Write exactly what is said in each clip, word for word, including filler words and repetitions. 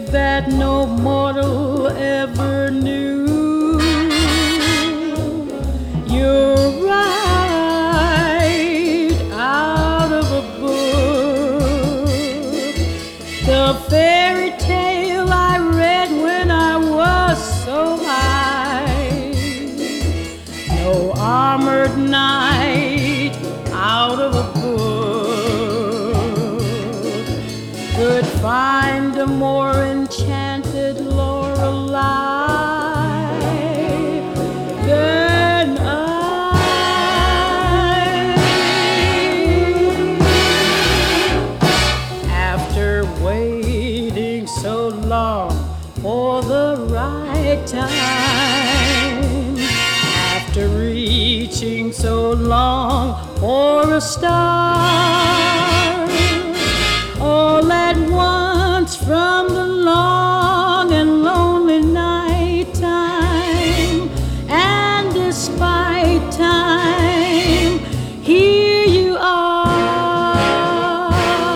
that no mortal ever knew. You're right out of a book, the fairy tale I read when I was so high. No armored knight out of a book could find a more enchanted Lorelei than I. After waiting so long for the right time, after reaching so long for a star, all at once from the long and lonely night time, and despite time, here you are.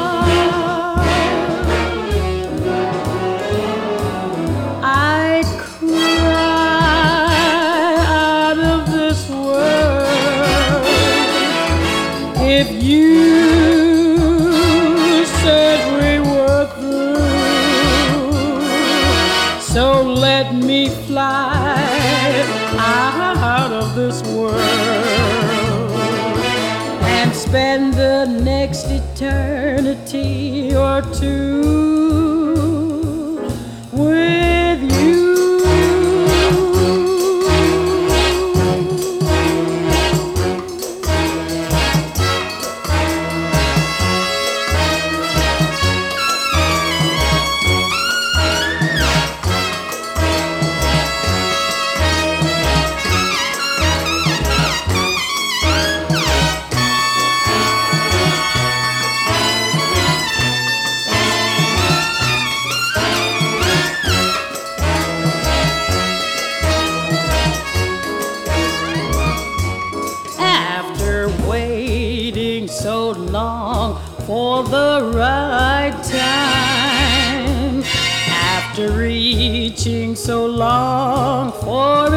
I cry out of this world if you said we were through. So let me fly out of this world and spend the next eternity or two with you. After waiting so long for the right time, after reaching so long for a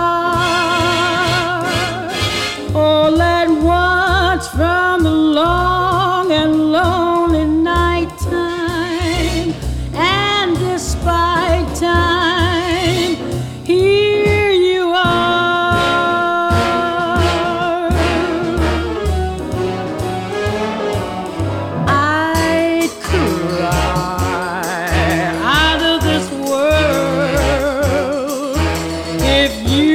star, all at once from the long and lonely night time, and despite time, here you are. I cry out of this world if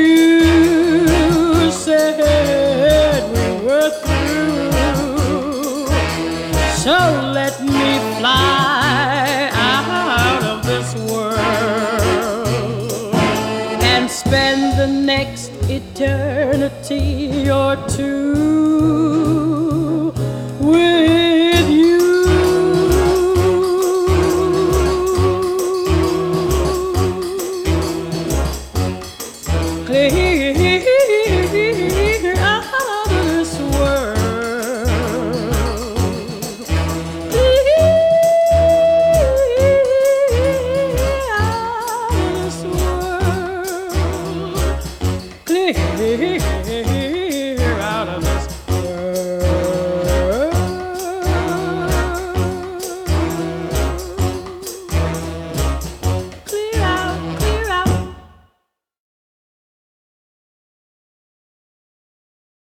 you said we were through. So let me fly out of this world and spend the next eternity or two with you. Clear out of this world, clear out of this world, clear